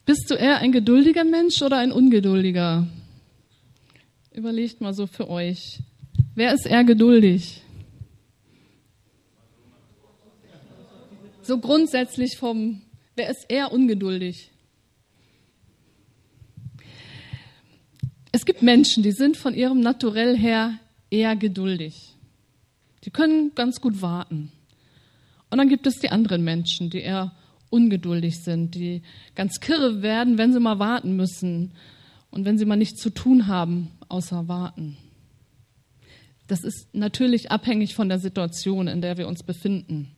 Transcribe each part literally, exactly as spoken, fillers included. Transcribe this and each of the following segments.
Bist du eher ein geduldiger Mensch oder ein ungeduldiger? Überlegt mal so für euch. Wer ist eher geduldig? So grundsätzlich vom, wer ist eher ungeduldig? Es gibt Menschen, die sind von ihrem Naturell her eher geduldig. Die können ganz gut warten. Und dann gibt es die anderen Menschen, die eher ungeduldig sind, die ganz kirre werden, wenn sie mal warten müssen und wenn sie mal nichts zu tun haben, außer warten. Das ist natürlich abhängig von der Situation, in der wir uns befinden.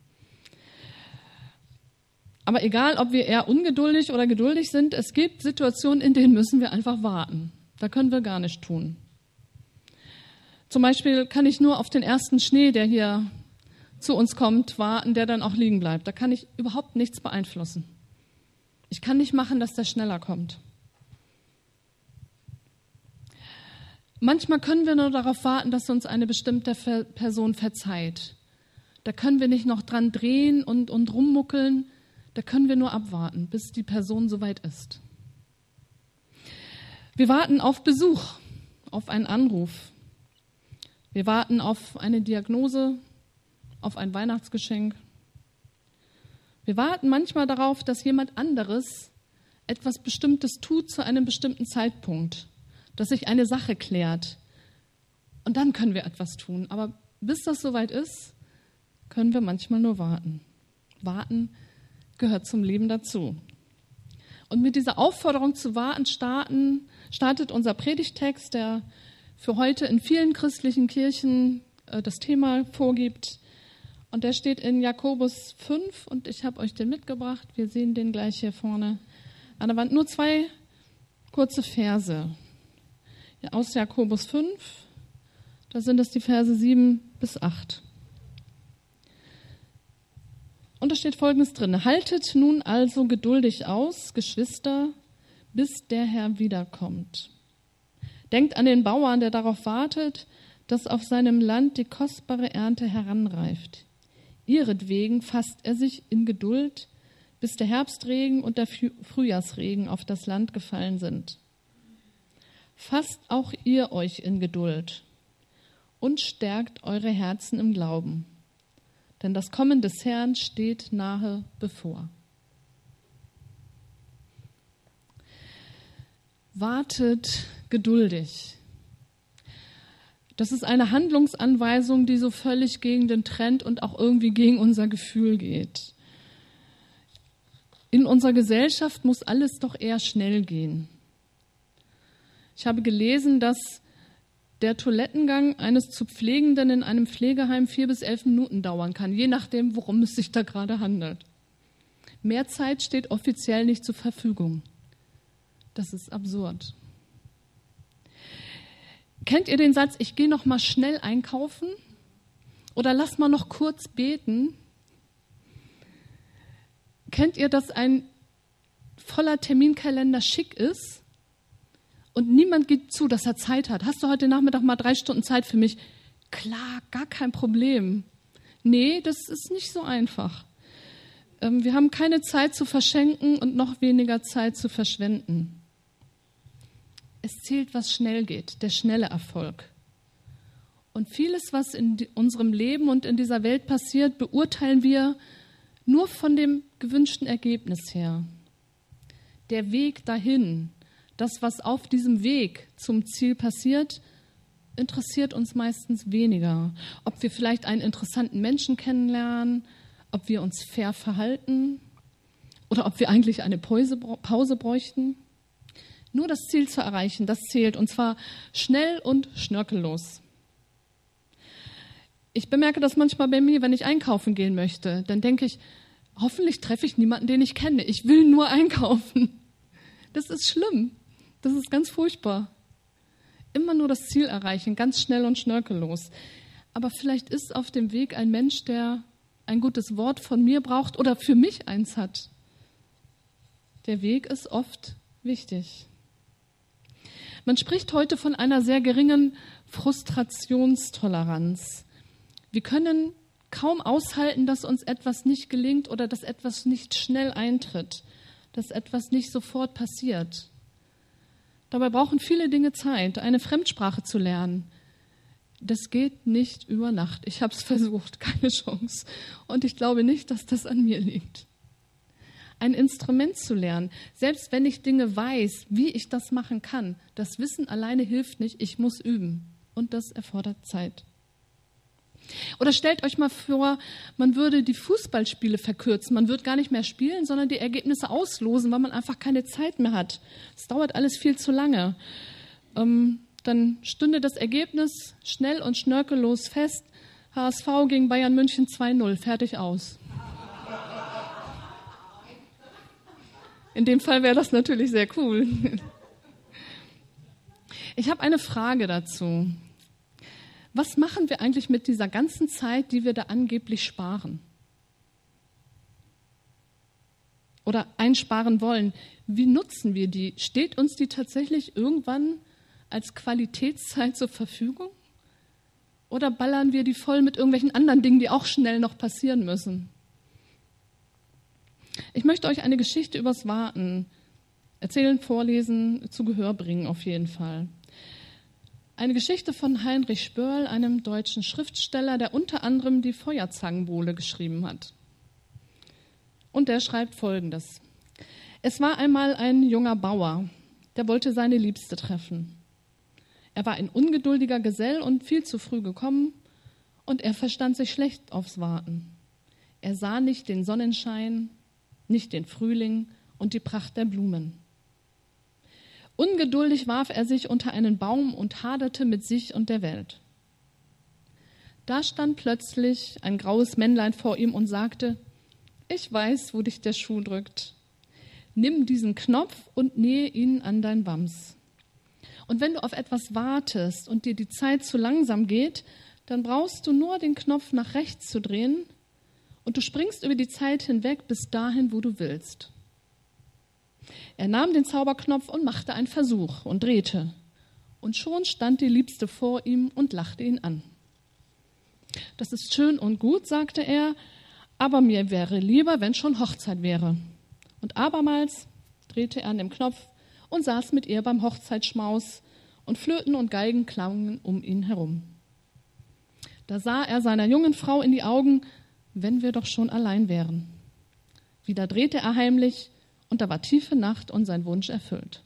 Aber egal, ob wir eher ungeduldig oder geduldig sind, es gibt Situationen, in denen müssen wir einfach warten. Da können wir gar nichts tun. Zum Beispiel kann ich nur auf den ersten Schnee, der hier zu uns kommt, warten, der dann auch liegen bleibt. Da kann ich überhaupt nichts beeinflussen. Ich kann nicht machen, dass der schneller kommt. Manchmal können wir nur darauf warten, dass uns eine bestimmte Person verzeiht. Da können wir nicht noch dran drehen und, und rummuckeln. Da können wir nur abwarten, bis die Person soweit ist. Wir warten auf Besuch, auf einen Anruf. Wir warten auf eine Diagnose, auf ein Weihnachtsgeschenk. Wir warten manchmal darauf, dass jemand anderes etwas Bestimmtes tut zu einem bestimmten Zeitpunkt, dass sich eine Sache klärt. Und dann können wir etwas tun. Aber bis das soweit ist, können wir manchmal nur warten. Warten gehört zum Leben dazu. Und mit dieser Aufforderung zu warten starten, startet unser Predigtext, der für heute in vielen christlichen Kirchen äh, das Thema vorgibt. Und der steht in Jakobus fünf und ich habe euch den mitgebracht. Wir sehen den gleich hier vorne an der Wand. Nur zwei kurze Verse ja, aus Jakobus fünf. Da sind es die Verse sieben bis acht. Und da steht Folgendes drin. Haltet nun also geduldig aus, Geschwister, bis der Herr wiederkommt. Denkt an den Bauern, der darauf wartet, dass auf seinem Land die kostbare Ernte heranreift. Ihretwegen fasst er sich in Geduld, bis der Herbstregen und der Frühjahrsregen auf das Land gefallen sind. Fasst auch ihr euch in Geduld und stärkt eure Herzen im Glauben. Denn das Kommen des Herrn steht nahe bevor. Wartet geduldig. Das ist eine Handlungsanweisung, die so völlig gegen den Trend und auch irgendwie gegen unser Gefühl geht. In unserer Gesellschaft muss alles doch eher schnell gehen. Ich habe gelesen, dass der Toilettengang eines zu Pflegenden in einem Pflegeheim vier bis elf Minuten dauern kann, je nachdem, worum es sich da gerade handelt. Mehr Zeit steht offiziell nicht zur Verfügung. Das ist absurd. Kennt ihr den Satz, ich gehe noch mal schnell einkaufen oder lass mal noch kurz beten? Kennt ihr, dass ein voller Terminkalender schick ist und niemand gibt zu, dass er Zeit hat? Hast du heute Nachmittag mal drei Stunden Zeit für mich? Klar, gar kein Problem. Nee, das ist nicht so einfach. Ähm, wir haben keine Zeit zu verschenken und noch weniger Zeit zu verschwenden. Es zählt, was schnell geht, der schnelle Erfolg. Und vieles, was in unserem Leben und in dieser Welt passiert, beurteilen wir nur von dem gewünschten Ergebnis her. Der Weg dahin, das, was auf diesem Weg zum Ziel passiert, interessiert uns meistens weniger. Ob wir vielleicht einen interessanten Menschen kennenlernen, ob wir uns fair verhalten oder ob wir eigentlich eine Pause, Pause bräuchten. Nur das Ziel zu erreichen, das zählt, und zwar schnell und schnörkellos. Ich bemerke das manchmal bei mir, wenn ich einkaufen gehen möchte. Dann denke ich, hoffentlich treffe ich niemanden, den ich kenne. Ich will nur einkaufen. Das ist schlimm. Das ist ganz furchtbar. Immer nur das Ziel erreichen, ganz schnell und schnörkellos. Aber vielleicht ist auf dem Weg ein Mensch, der ein gutes Wort von mir braucht oder für mich eins hat. Der Weg ist oft wichtig. Man spricht heute von einer sehr geringen Frustrationstoleranz. Wir können kaum aushalten, dass uns etwas nicht gelingt oder dass etwas nicht schnell eintritt. dass etwas nicht sofort passiert. Dabei brauchen viele Dinge Zeit, eine Fremdsprache zu lernen. Das geht nicht über Nacht. Ich habe es versucht, keine Chance. Und ich glaube nicht, dass das an mir liegt. Ein Instrument zu lernen, selbst wenn ich Dinge weiß, wie ich das machen kann, das Wissen alleine hilft nicht, ich muss üben. Und das erfordert Zeit. Oder stellt euch mal vor, man würde die Fußballspiele verkürzen. Man würde gar nicht mehr spielen, sondern die Ergebnisse auslosen, weil man einfach keine Zeit mehr hat. Es dauert alles viel zu lange. Ähm, dann stünde das Ergebnis schnell und schnörkellos fest. H S V gegen Bayern München zwei null, fertig aus. In dem Fall wäre das natürlich sehr cool. Ich habe eine Frage dazu. Was machen wir eigentlich mit dieser ganzen Zeit, die wir da angeblich sparen? Oder einsparen wollen? Wie nutzen wir die? Steht uns die tatsächlich irgendwann als Qualitätszeit zur Verfügung? Oder ballern wir die voll mit irgendwelchen anderen Dingen, die auch schnell noch passieren müssen? Ich möchte euch eine Geschichte übers Warten erzählen, vorlesen, zu Gehör bringen auf jeden Fall. Eine Geschichte von Heinrich Spörl, einem deutschen Schriftsteller, der unter anderem die Feuerzangenbowle geschrieben hat. Und der schreibt Folgendes. Es war einmal ein junger Bauer, der wollte seine Liebste treffen. Er war ein ungeduldiger Gesell und viel zu früh gekommen und er verstand sich schlecht aufs Warten. Er sah nicht den Sonnenschein, nicht den Frühling und die Pracht der Blumen. Ungeduldig warf er sich unter einen Baum und haderte mit sich und der Welt. Da stand plötzlich ein graues Männlein vor ihm und sagte, ich weiß, wo dich der Schuh drückt. Nimm diesen Knopf und nähe ihn an dein Wams. Und wenn du auf etwas wartest und dir die Zeit zu langsam geht, dann brauchst du nur den Knopf nach rechts zu drehen und du springst über die Zeit hinweg bis dahin, wo du willst. Er nahm den Zauberknopf und machte einen Versuch und drehte. Und schon stand die Liebste vor ihm und lachte ihn an. Das ist schön und gut, sagte er, aber mir wäre lieber, wenn schon Hochzeit wäre. Und abermals drehte er an dem Knopf und saß mit ihr beim Hochzeitsschmaus und Flöten und Geigen klangen um ihn herum. Da sah er seiner jungen Frau in die Augen, wenn wir doch schon allein wären. Wieder drehte er heimlich, und da war tiefe Nacht und sein Wunsch erfüllt.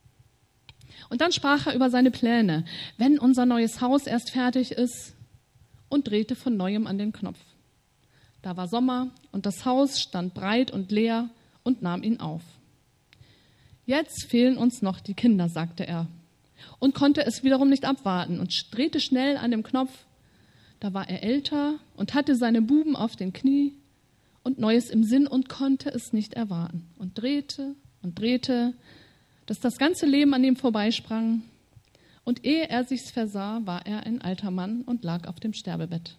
Und dann sprach er über seine Pläne, wenn unser neues Haus erst fertig ist, und drehte von neuem an den Knopf. Da war Sommer und das Haus stand breit und leer und nahm ihn auf. Jetzt fehlen uns noch die Kinder, sagte er, und konnte es wiederum nicht abwarten und drehte schnell an dem Knopf. Da war er älter und hatte seine Buben auf den Knie und Neues im Sinn und konnte es nicht erwarten und drehte und drehte, dass das ganze Leben an ihm vorbeisprang und ehe er sich's versah, war er ein alter Mann und lag auf dem Sterbebett.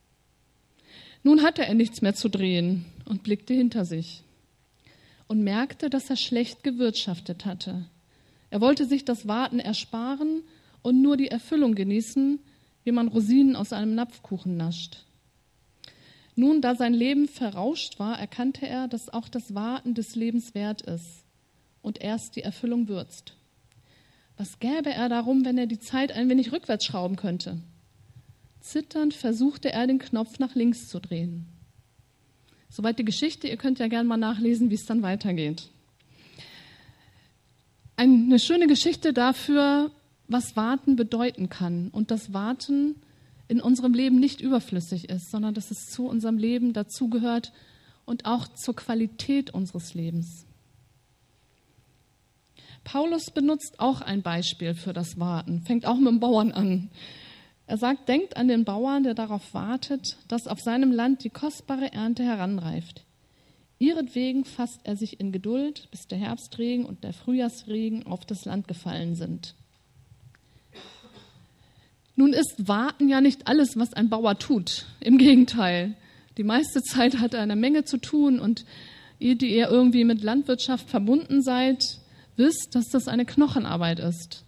Nun hatte er nichts mehr zu drehen und blickte hinter sich und merkte, dass er schlecht gewirtschaftet hatte. Er wollte sich das Warten ersparen und nur die Erfüllung genießen, wie man Rosinen aus einem Napfkuchen nascht. Nun, da sein Leben verrauscht war, erkannte er, dass auch das Warten des Lebens wert ist und erst die Erfüllung würzt. Was gäbe er darum, wenn er die Zeit ein wenig rückwärts schrauben könnte? Zitternd versuchte er, den Knopf nach links zu drehen. Soweit die Geschichte, ihr könnt ja gerne mal nachlesen, wie es dann weitergeht. Eine schöne Geschichte dafür, was Warten bedeuten kann und das Warten in unserem Leben nicht überflüssig ist, sondern dass es zu unserem Leben dazugehört und auch zur Qualität unseres Lebens. Paulus benutzt auch ein Beispiel für das Warten, fängt auch mit dem Bauern an. Er sagt, denkt an den Bauern, der darauf wartet, dass auf seinem Land die kostbare Ernte heranreift. Ihretwegen fasst er sich in Geduld, bis der Herbstregen und der Frühjahrsregen auf das Land gefallen sind. Nun ist Warten ja nicht alles, was ein Bauer tut. Im Gegenteil. Die meiste Zeit hat er eine Menge zu tun und ihr, die ihr irgendwie mit Landwirtschaft verbunden seid, wisst, dass das eine Knochenarbeit ist.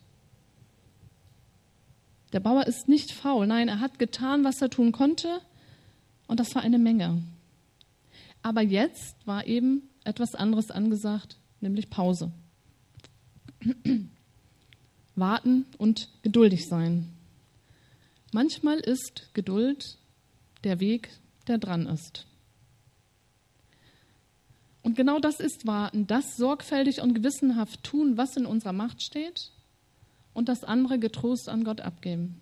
Der Bauer ist nicht faul. Nein, er hat getan, was er tun konnte und das war eine Menge. Aber jetzt war eben etwas anderes angesagt, nämlich Pause. Warten und geduldig sein. Manchmal ist Geduld der Weg, der dran ist. Und genau das ist Warten, das sorgfältig und gewissenhaft tun, was in unserer Macht steht, und das andere getrost an Gott abgeben.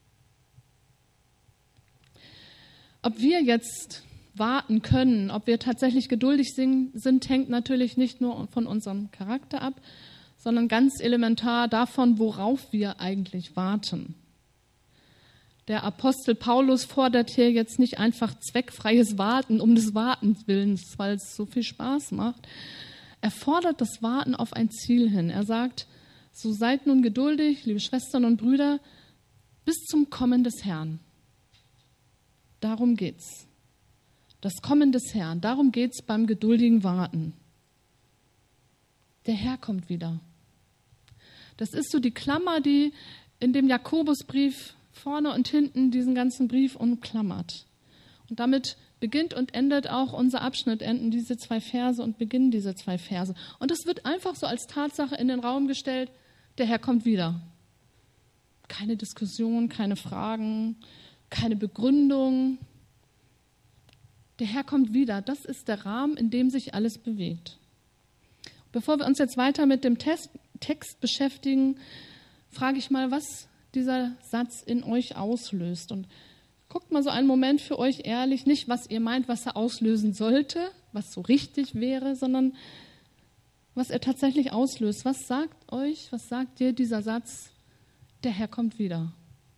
Ob wir jetzt warten können, ob wir tatsächlich geduldig sind, hängt natürlich nicht nur von unserem Charakter ab, sondern ganz elementar davon, worauf wir eigentlich warten. Der Apostel Paulus fordert hier jetzt nicht einfach zweckfreies Warten um des Wartens willens, weil es so viel Spaß macht. Er fordert das Warten auf ein Ziel hin. Er sagt, so seid nun geduldig, liebe Schwestern und Brüder, bis zum Kommen des Herrn. Darum geht's. Das Kommen des Herrn, darum geht's beim geduldigen Warten. Der Herr kommt wieder. Das ist so die Klammer, die in dem Jakobusbrief vorne und hinten diesen ganzen Brief umklammert. Und damit beginnt und endet auch unser Abschnitt, enden diese zwei Verse und beginnen diese zwei Verse. Und es wird einfach so als Tatsache in den Raum gestellt, der Herr kommt wieder. Keine Diskussion, keine Fragen, keine Begründung. Der Herr kommt wieder. Das ist der Rahmen, in dem sich alles bewegt. Bevor wir uns jetzt weiter mit dem Text, Text beschäftigen, frage ich mal, was dieser Satz in euch auslöst. Und guckt mal so einen Moment für euch ehrlich, nicht was ihr meint, was er auslösen sollte, was so richtig wäre, sondern was er tatsächlich auslöst. Was sagt euch, was sagt dir dieser Satz, der Herr kommt wieder?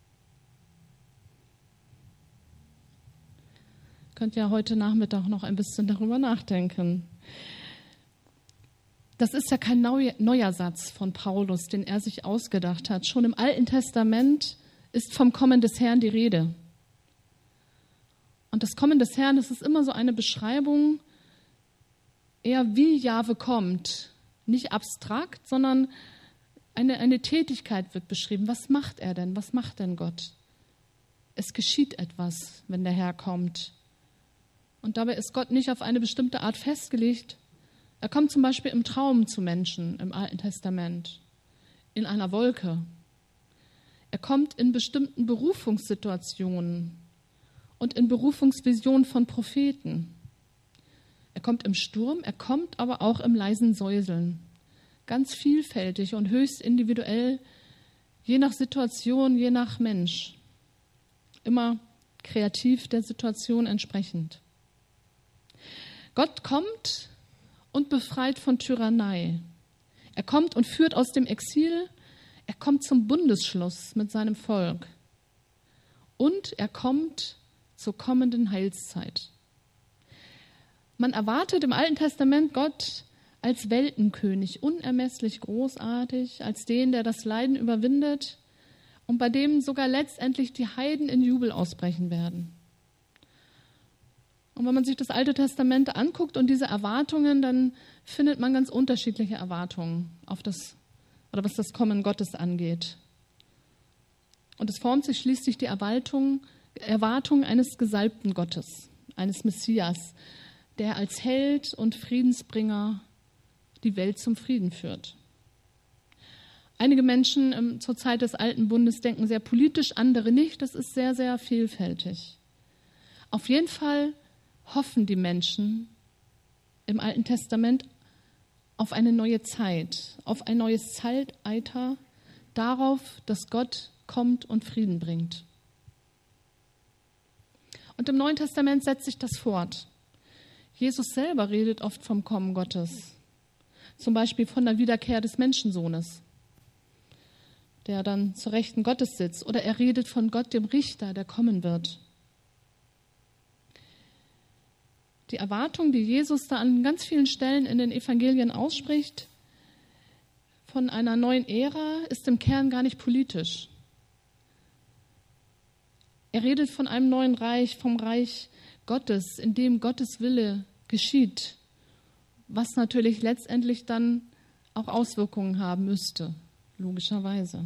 Könnt ihr heute Nachmittag noch ein bisschen darüber nachdenken. Das ist ja kein neuer Satz von Paulus, den er sich ausgedacht hat. Schon im Alten Testament ist vom Kommen des Herrn die Rede. Und das Kommen des Herrn, das ist immer so eine Beschreibung, eher wie Jahwe kommt. Nicht abstrakt, sondern eine, eine Tätigkeit wird beschrieben. Was macht er denn? Was macht denn Gott? Es geschieht etwas, wenn der Herr kommt. Und dabei ist Gott nicht auf eine bestimmte Art festgelegt. Er kommt zum Beispiel im Traum zu Menschen im Alten Testament, in einer Wolke. Er kommt in bestimmten Berufungssituationen und in Berufungsvisionen von Propheten. Er kommt im Sturm, er kommt aber auch im leisen Säuseln. Ganz vielfältig und höchst individuell, je nach Situation, je nach Mensch. Immer kreativ der Situation entsprechend. Gott kommt und befreit von Tyrannei. Er kommt und führt aus dem Exil, er kommt zum Bundesschluss mit seinem Volk. Und er kommt zur kommenden Heilszeit. Man erwartet im Alten Testament Gott als Weltenkönig, unermesslich großartig, als den, der das Leiden überwindet und bei dem sogar letztendlich die Heiden in Jubel ausbrechen werden. Und wenn man sich das Alte Testament anguckt und diese Erwartungen, dann findet man ganz unterschiedliche Erwartungen auf das, oder was das Kommen Gottes angeht. Und es formt sich schließlich die Erwartung, Erwartung eines gesalbten Gottes, eines Messias, der als Held und Friedensbringer die Welt zum Frieden führt. Einige Menschen ähm, zur Zeit des Alten Bundes denken sehr politisch, andere nicht. Das ist sehr, sehr vielfältig. Auf jeden Fall hoffen die Menschen im Alten Testament auf eine neue Zeit, auf ein neues Zeitalter, darauf, dass Gott kommt und Frieden bringt. Und im Neuen Testament setzt sich das fort. Jesus selber redet oft vom Kommen Gottes, zum Beispiel von der Wiederkehr des Menschensohnes, der dann zur Rechten Gottes sitzt, oder er redet von Gott, dem Richter, der kommen wird. Die Erwartung, die Jesus da an ganz vielen Stellen in den Evangelien ausspricht, von einer neuen Ära, ist im Kern gar nicht politisch. Er redet von einem neuen Reich, vom Reich Gottes, in dem Gottes Wille geschieht, was natürlich letztendlich dann auch Auswirkungen haben müsste, logischerweise.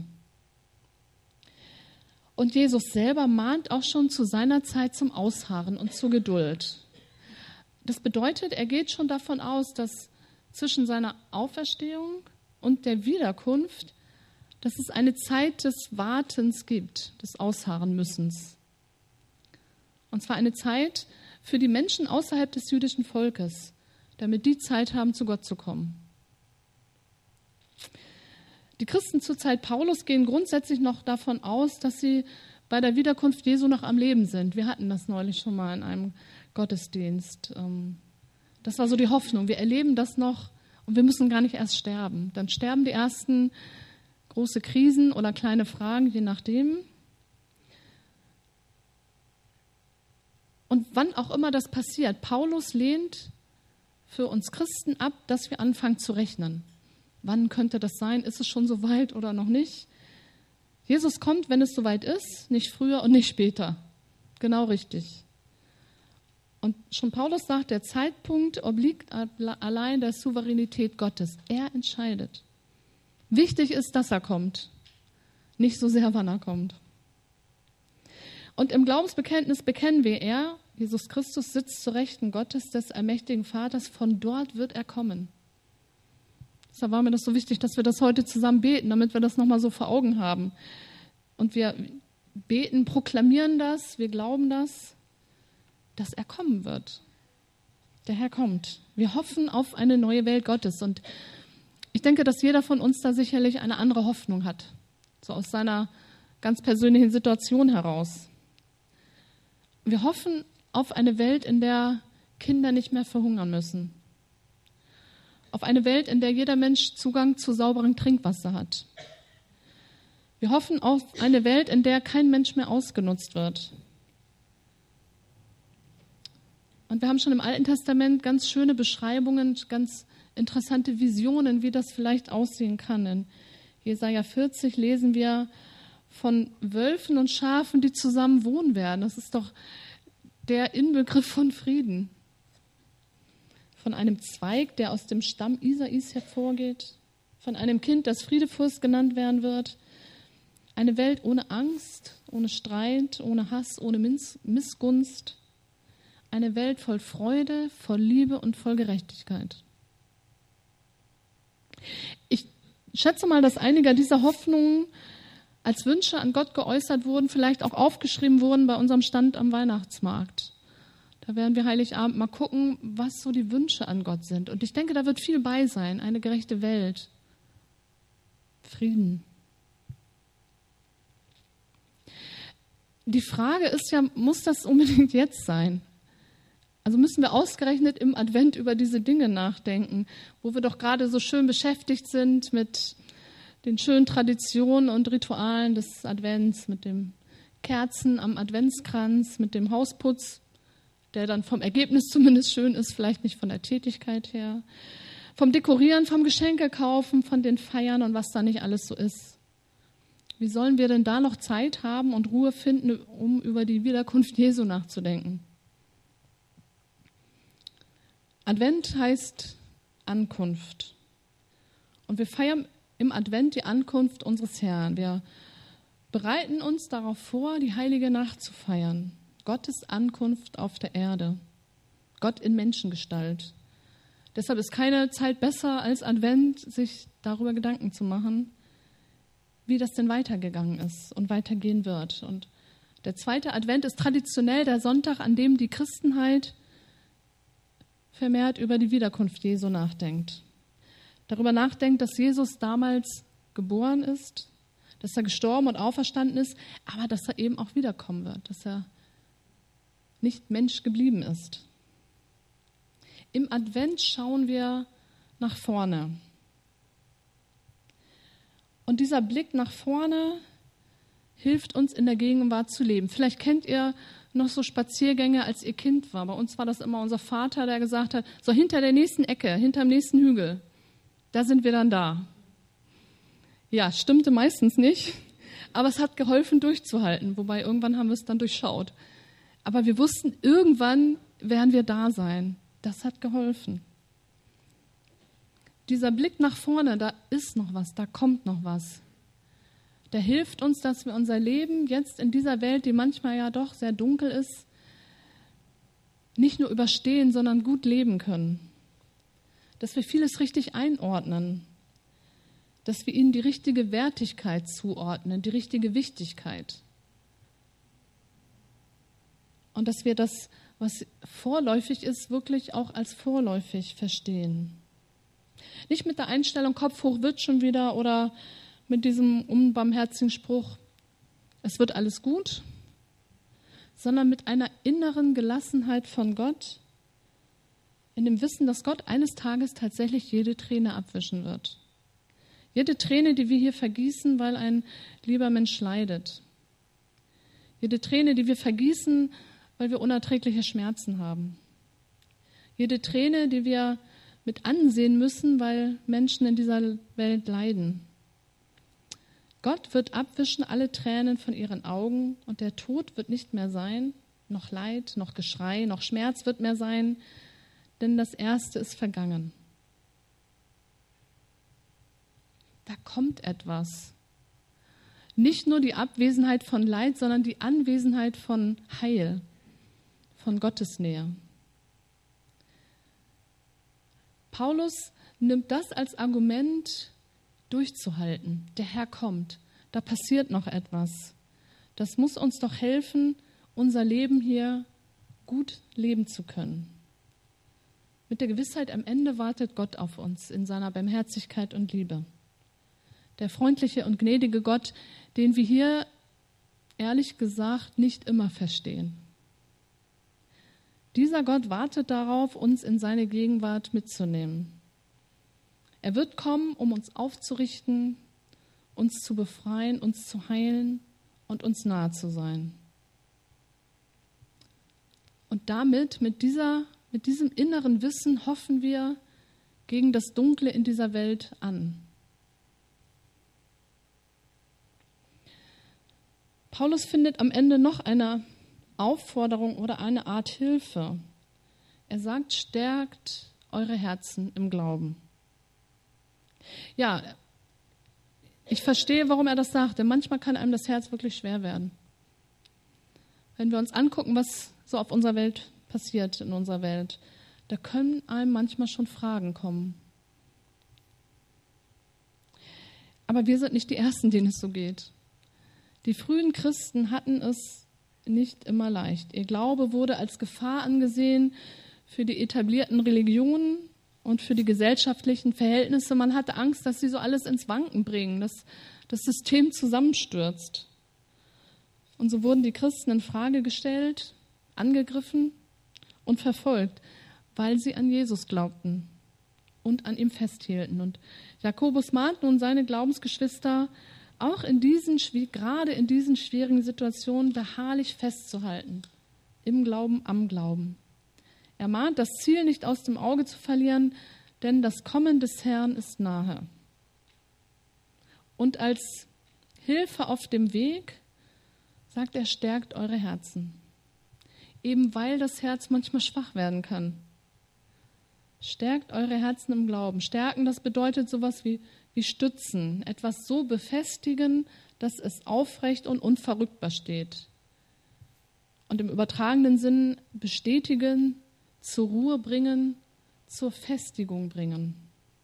Und Jesus selber mahnt auch schon zu seiner Zeit zum Ausharren und zur Geduld. Das bedeutet, er geht schon davon aus, dass zwischen seiner Auferstehung und der Wiederkunft, dass es eine Zeit des Wartens gibt, des Ausharrenmüssens. Und zwar eine Zeit für die Menschen außerhalb des jüdischen Volkes, damit die Zeit haben, zu Gott zu kommen. Die Christen zur Zeit Paulus gehen grundsätzlich noch davon aus, dass sie bei der Wiederkunft Jesu noch am Leben sind. Wir hatten das neulich schon mal in einem Gottesdienst. Das war so die Hoffnung. Wir erleben das noch und wir müssen gar nicht erst sterben. Dann sterben die ersten große Krisen oder kleine Fragen, je nachdem. Und wann auch immer das passiert, Paulus lehnt für uns Christen ab, dass wir anfangen zu rechnen. Wann könnte das sein? Ist es schon so weit oder noch nicht? Jesus kommt, wenn es soweit ist, nicht früher und nicht später. Genau richtig. Und schon Paulus sagt, der Zeitpunkt obliegt allein der Souveränität Gottes. Er entscheidet. Wichtig ist, dass er kommt, nicht so sehr, wann er kommt. Und im Glaubensbekenntnis bekennen wir, er, Jesus Christus, sitzt zur Rechten Gottes, des allmächtigen Vaters. Von dort wird er kommen. Deshalb war mir das so wichtig, dass wir das heute zusammen beten, damit wir das nochmal so vor Augen haben. Und wir beten, proklamieren das, wir glauben das, dass er kommen wird. Der Herr kommt. Wir hoffen auf eine neue Welt Gottes. Und ich denke, dass jeder von uns da sicherlich eine andere Hoffnung hat. So aus seiner ganz persönlichen Situation heraus. Wir hoffen auf eine Welt, in der Kinder nicht mehr verhungern müssen. Auf eine Welt, in der jeder Mensch Zugang zu sauberem Trinkwasser hat. Wir hoffen auf eine Welt, in der kein Mensch mehr ausgenutzt wird. Und wir haben schon im Alten Testament ganz schöne Beschreibungen, ganz interessante Visionen, wie das vielleicht aussehen kann. In Jesaja vierzig lesen wir von Wölfen und Schafen, die zusammen wohnen werden. Das ist doch der Inbegriff von Frieden. Von einem Zweig, der aus dem Stamm Isais hervorgeht. Von einem Kind, das Friedefürst genannt werden wird. Eine Welt ohne Angst, ohne Streit, ohne Hass, ohne Missgunst. Eine Welt voll Freude, voll Liebe und voll Gerechtigkeit. Ich schätze mal, dass einige dieser Hoffnungen als Wünsche an Gott geäußert wurden, vielleicht auch aufgeschrieben wurden bei unserem Stand am Weihnachtsmarkt. Da werden wir Heiligabend mal gucken, was so die Wünsche an Gott sind. Und ich denke, da wird viel bei sein. Eine gerechte Welt. Frieden. Die Frage ist ja, muss das unbedingt jetzt sein? Also müssen wir ausgerechnet im Advent über diese Dinge nachdenken, wo wir doch gerade so schön beschäftigt sind mit den schönen Traditionen und Ritualen des Advents, mit dem Kerzen am Adventskranz, mit dem Hausputz, der dann vom Ergebnis zumindest schön ist, vielleicht nicht von der Tätigkeit her, vom Dekorieren, vom Geschenke kaufen, von den Feiern und was da nicht alles so ist. Wie sollen wir denn da noch Zeit haben und Ruhe finden, um über die Wiederkunft Jesu nachzudenken? Advent heißt Ankunft. Und wir feiern im Advent die Ankunft unseres Herrn. Wir bereiten uns darauf vor, die heilige Nacht zu feiern. Gottes Ankunft auf der Erde. Gott in Menschengestalt. Deshalb ist keine Zeit besser als Advent, sich darüber Gedanken zu machen, wie das denn weitergegangen ist und weitergehen wird. Und der zweite Advent ist traditionell der Sonntag, an dem die Christenheit vermehrt über die Wiederkunft Jesu nachdenkt. Darüber nachdenkt, dass Jesus damals geboren ist, dass er gestorben und auferstanden ist, aber dass er eben auch wiederkommen wird, dass er nicht Mensch geblieben ist. Im Advent schauen wir nach vorne. Und dieser Blick nach vorne hilft uns, in der Gegenwart zu leben. Vielleicht kennt ihr noch so Spaziergänge, als ihr Kind war. Bei uns war das immer unser Vater, der gesagt hat, so hinter der nächsten Ecke, hinter dem nächsten Hügel, da sind wir dann da. Ja, stimmte meistens nicht, aber es hat geholfen, durchzuhalten, wobei irgendwann haben wir es dann durchschaut. Aber wir wussten, irgendwann werden wir da sein. Das hat geholfen. Dieser Blick nach vorne, da ist noch was, da kommt noch was. Der hilft uns, dass wir unser Leben jetzt in dieser Welt, die manchmal ja doch sehr dunkel ist, nicht nur überstehen, sondern gut leben können. dass wir vieles richtig einordnen, dass wir ihnen die richtige Wertigkeit zuordnen, die richtige Wichtigkeit. Und dass wir das, was vorläufig ist, wirklich auch als vorläufig verstehen. Nicht mit der Einstellung, Kopf hoch wird schon wieder, oder mit diesem unbarmherzigen Spruch, es wird alles gut, sondern mit einer inneren Gelassenheit von Gott, in dem Wissen, dass Gott eines Tages tatsächlich jede Träne abwischen wird. Jede Träne, die wir hier vergießen, weil ein lieber Mensch leidet. Jede Träne, die wir vergießen, weil wir unerträgliche Schmerzen haben. Jede Träne, die wir mit ansehen müssen, weil Menschen in dieser Welt leiden. Gott wird abwischen alle Tränen von ihren Augen und der Tod wird nicht mehr sein, noch Leid, noch Geschrei, noch Schmerz wird mehr sein, denn das Erste ist vergangen. Da kommt etwas. Nicht nur die Abwesenheit von Leid, sondern die Anwesenheit von Heil, von Gottes Nähe. Paulus nimmt das als Argument, durchzuhalten. Der Herr kommt, da passiert noch etwas. Das muss uns doch helfen, unser Leben hier gut leben zu können. Mit der Gewissheit, am Ende wartet Gott auf uns in seiner Barmherzigkeit und Liebe. Der freundliche und gnädige Gott, den wir hier ehrlich gesagt nicht immer verstehen. Dieser Gott wartet darauf, uns in seine Gegenwart mitzunehmen. Er wird kommen, um uns aufzurichten, uns zu befreien, uns zu heilen und uns nahe zu sein. Und damit, mit dieser, mit diesem inneren Wissen, hoffen wir gegen das Dunkle in dieser Welt an. Paulus findet am Ende noch eine Aufforderung oder eine Art Hilfe. Er sagt, stärkt eure Herzen im Glauben. Ja, ich verstehe, warum er das sagt, denn manchmal kann einem das Herz wirklich schwer werden. Wenn wir uns angucken, was so auf unserer Welt passiert, in unserer Welt, da können einem manchmal schon Fragen kommen. Aber wir sind nicht die Ersten, denen es so geht. Die frühen Christen hatten es nicht immer leicht. Ihr Glaube wurde als Gefahr angesehen für die etablierten Religionen und für die gesellschaftlichen Verhältnisse. Man hatte Angst, dass sie so alles ins Wanken bringen, dass das System zusammenstürzt. Und so wurden die Christen in Frage gestellt, angegriffen und verfolgt, weil sie an Jesus glaubten und an ihm festhielten. Und Jakobus mahnt nun seine Glaubensgeschwister, auch in diesen, gerade in diesen schwierigen Situationen beharrlich festzuhalten, im Glauben, am Glauben. Er mahnt, das Ziel nicht aus dem Auge zu verlieren, denn das Kommen des Herrn ist nahe. Und als Hilfe auf dem Weg sagt er, stärkt eure Herzen. Eben weil das Herz manchmal schwach werden kann. Stärkt eure Herzen im Glauben. Stärken, das bedeutet sowas wie, wie stützen, etwas so befestigen, dass es aufrecht und unverrückbar steht. Und im übertragenen Sinn bestätigen, zur Ruhe bringen, zur Festigung bringen.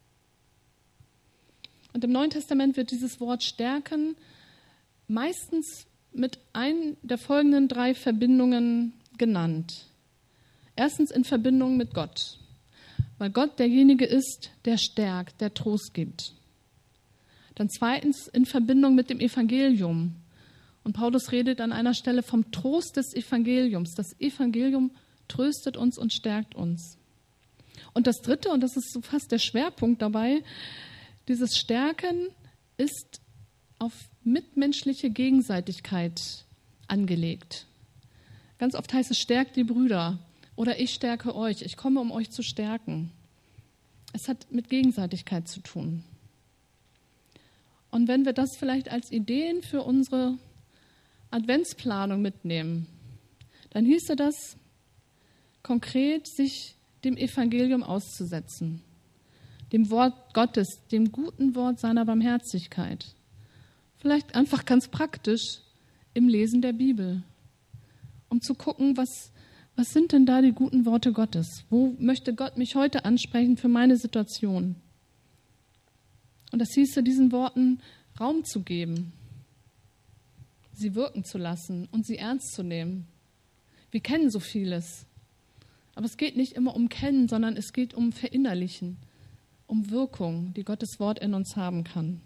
Und im Neuen Testament wird dieses Wort stärken meistens mit ein der folgenden drei Verbindungen genannt. Erstens in Verbindung mit Gott, weil Gott derjenige ist, der stärkt, der Trost gibt. Dann zweitens in Verbindung mit dem Evangelium. Und Paulus redet an einer Stelle vom Trost des Evangeliums. Das Evangelium tröstet uns und stärkt uns. Und das Dritte, und das ist so fast der Schwerpunkt dabei, dieses Stärken ist auf mitmenschliche Gegenseitigkeit angelegt. Ganz oft heißt es, stärkt die Brüder oder ich stärke euch, ich komme, um euch zu stärken. Es hat mit Gegenseitigkeit zu tun. Und wenn wir das vielleicht als Ideen für unsere Adventsplanung mitnehmen, dann hieße das konkret, sich dem Evangelium auszusetzen, dem Wort Gottes, dem guten Wort seiner Barmherzigkeit. Vielleicht einfach ganz praktisch im Lesen der Bibel, um zu gucken, was, Was sind denn da die guten Worte Gottes? Wo möchte Gott mich heute ansprechen für meine Situation? Und das hieße, diesen Worten Raum zu geben, sie wirken zu lassen und sie ernst zu nehmen. Wir kennen so vieles, aber es geht nicht immer um Kennen, sondern es geht um Verinnerlichen, um Wirkung, die Gottes Wort in uns haben kann.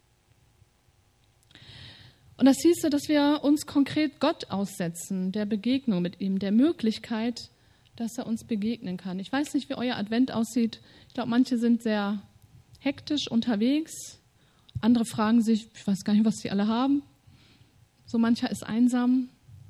Und das hieße, dass wir uns konkret Gott aussetzen, der Begegnung mit ihm, der Möglichkeit, dass er uns begegnen kann. Ich weiß nicht, wie euer Advent aussieht. Ich glaube, manche sind sehr hektisch unterwegs. Andere fragen sich, ich weiß gar nicht, was sie alle haben. So mancher ist einsam.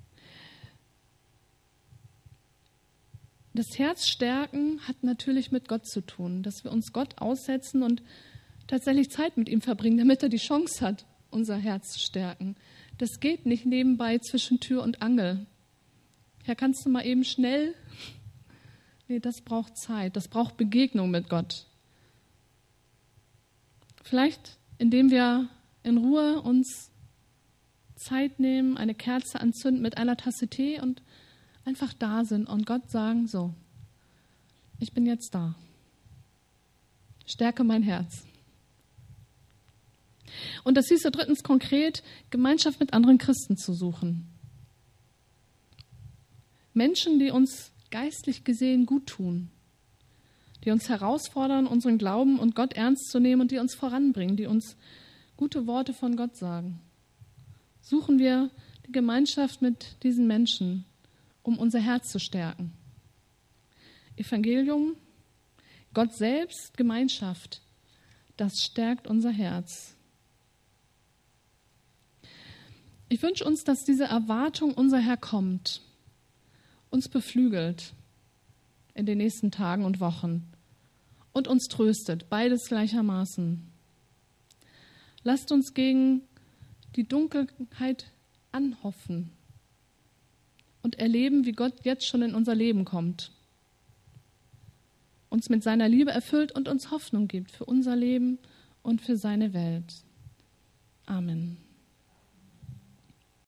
Das Herz stärken hat natürlich mit Gott zu tun, dass wir uns Gott aussetzen und tatsächlich Zeit mit ihm verbringen, damit er die Chance hat, unser Herz zu stärken. Das geht nicht nebenbei zwischen Tür und Angel. Ja, kannst du mal eben schnell? Nee, das braucht Zeit, das braucht Begegnung mit Gott. Vielleicht, indem wir in Ruhe uns Zeit nehmen, eine Kerze anzünden mit einer Tasse Tee und einfach da sind und Gott sagen, so, ich bin jetzt da. Stärke mein Herz. Und das hieß ja drittens konkret, Gemeinschaft mit anderen Christen zu suchen. Menschen, die uns geistlich gesehen gut tun, die uns herausfordern, unseren Glauben und Gott ernst zu nehmen und die uns voranbringen, die uns gute Worte von Gott sagen. Suchen wir die Gemeinschaft mit diesen Menschen, um unser Herz zu stärken. Evangelium, Gott selbst, Gemeinschaft, das stärkt unser Herz. Ich wünsche uns, dass diese Erwartung, unser Herr kommt, uns beflügelt in den nächsten Tagen und Wochen und uns tröstet, beides gleichermaßen. Lasst uns gegen die Dunkelheit anhoffen und erleben, wie Gott jetzt schon in unser Leben kommt, uns mit seiner Liebe erfüllt und uns Hoffnung gibt für unser Leben und für seine Welt. Amen.